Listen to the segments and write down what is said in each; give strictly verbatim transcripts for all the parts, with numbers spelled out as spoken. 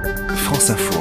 France Info.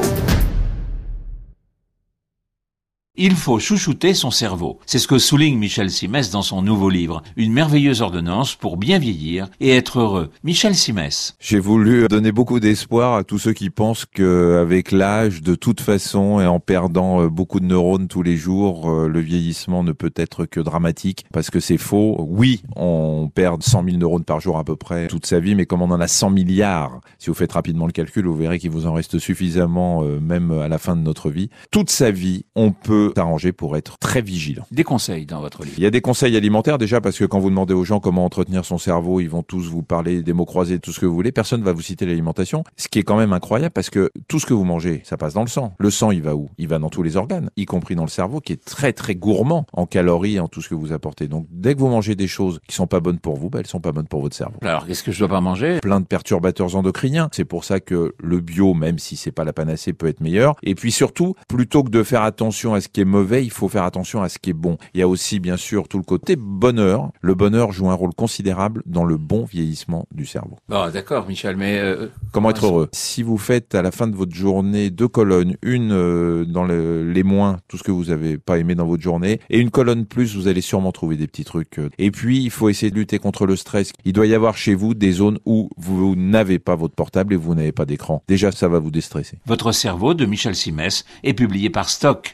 Il faut chouchouter son cerveau. C'est ce que souligne Michel Simès dans son nouveau livre, Une merveilleuse ordonnance pour bien vieillir et être heureux. Michel Simès. J'ai voulu donner beaucoup d'espoir à tous ceux qui pensent qu'avec l'âge, de toute façon, et en perdant beaucoup de neurones tous les jours, le vieillissement ne peut être que dramatique, parce que c'est faux. Oui, on perd cent mille neurones par jour à peu près toute sa vie, mais comme on en a cent milliards, si vous faites rapidement le calcul, vous verrez qu'il vous en reste suffisamment, même à la fin de notre vie. Toute sa vie, on peut s'arranger pour être très vigilant. Des conseils dans votre livre. Il y a des conseils alimentaires déjà, parce que quand vous demandez aux gens comment entretenir son cerveau, ils vont tous vous parler des mots croisés, tout ce que vous voulez. Personne va vous citer l'alimentation. Ce qui est quand même incroyable, parce que tout ce que vous mangez, ça passe dans le sang. Le sang, il va où? Il va dans tous les organes, y compris dans le cerveau, qui est très très gourmand en calories, en tout ce que vous apportez. Donc dès que vous mangez des choses qui sont pas bonnes pour vous, bah, elles sont pas bonnes pour votre cerveau. Alors qu'est-ce que je dois pas manger? Plein de perturbateurs endocriniens. C'est pour ça que le bio, même si c'est pas la panacée, peut être meilleur. Et puis surtout, plutôt que de faire attention à ce qui est mauvais, il faut faire attention à ce qui est bon. Il y a aussi bien sûr tout le côté bonheur. Le bonheur joue un rôle considérable dans le bon vieillissement du cerveau. Bon, d'accord Michel, mais... Euh, comment être heureux? Si vous faites à la fin de votre journée deux colonnes, une euh, dans le, les moins, tout ce que vous avez pas aimé dans votre journée, et une colonne plus, vous allez sûrement trouver des petits trucs. Et puis, il faut essayer de lutter contre le stress. Il doit y avoir chez vous des zones où vous n'avez pas votre portable et vous n'avez pas d'écran. Déjà, ça va vous déstresser. Votre cerveau de Michel Simès est publié par Stock.